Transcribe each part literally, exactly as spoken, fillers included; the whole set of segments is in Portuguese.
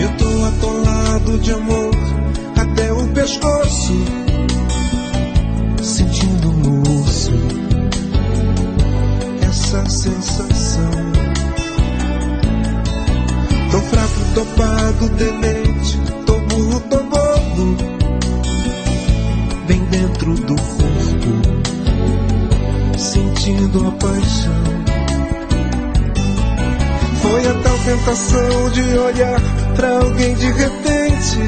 tô atolado de amor até o pescoço, sentindo no osso essa sensação. Tô fraco, tô pardo, demente, tô burro, tô bobo, bem dentro do corpo, sentindo a paixão. Foi a tal tentação de olhar pra alguém de repente,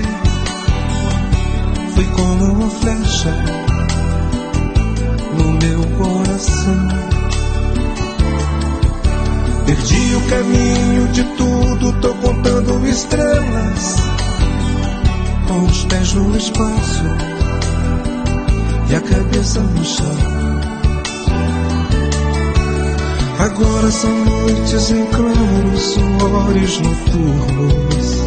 foi como uma flecha no meu coração. Perdi o caminho de tudo, tô contando estrelas, com os pés no espaço e a cabeça no chão. Agora são noites em claro, suores noturnos,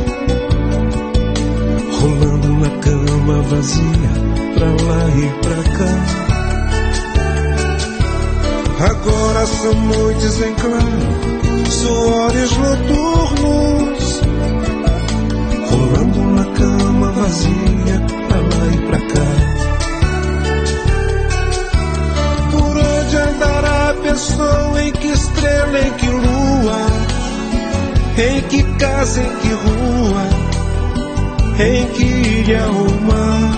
rolando na cama vazia, pra lá e pra cá. Agora são noites em claro, suores noturnos, rolando na cama vazia, pra lá e pra cá. Por onde andará a pessoa, em que estrela, em que lua, em que casa, em que rua, em que ilha ou mar?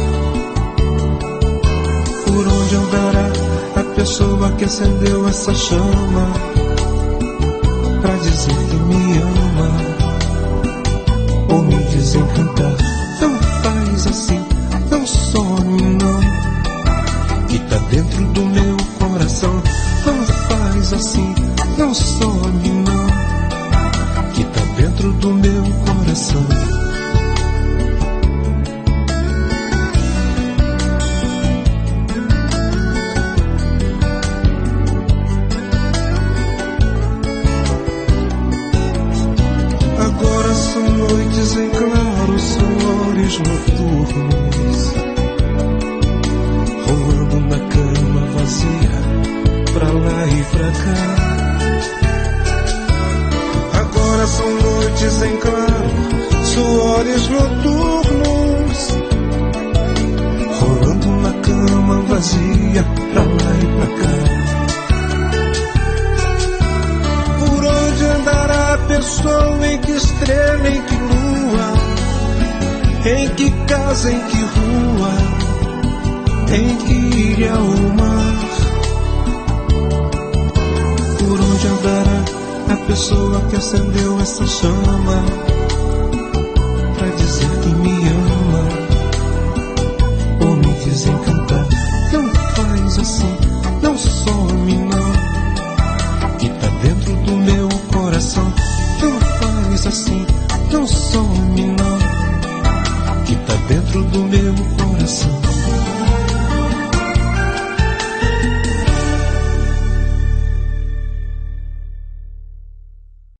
Por onde andará a pessoa que acendeu essa chama pra dizer que me ama ou me desencantar? Não faz assim, não some não, que tá dentro do meu coração. Não faz assim, não some não, que tá dentro do meu coração. Agora são noites em claro, suores noturnos, rolando na cama vazia, pra lá e pra cá. Agora são noites em claro, suores noturnos, rolando na cama vazia, pra lá e pra cá. Por onde andará a pessoa, em que estrela, em que lua, em que casa, em que rua, em que ilha ou mar? Por onde andará a pessoa que acendeu essa chama pra dizer que me